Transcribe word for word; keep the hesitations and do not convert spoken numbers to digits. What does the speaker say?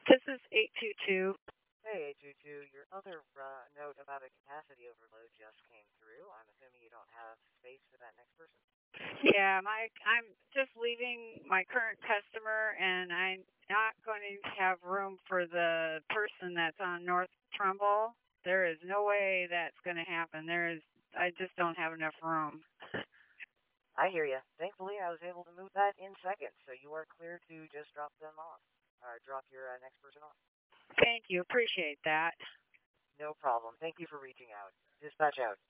This is eight two two. Hey, Juju, your other uh, note about a capacity overload just came through. I'm assuming you don't have space for that next person. Yeah, my I'm just leaving my current customer, and I'm not going to have room for the person that's on North Trumbull. There is no way that's going to happen. There is, I just don't have enough room. I hear you. Thankfully, I was able to move that in seconds, so you are clear to just drop them off, or drop your uh, next person off. Thank you, appreciate that. No problem. Thank you for reaching out. Dispatch out.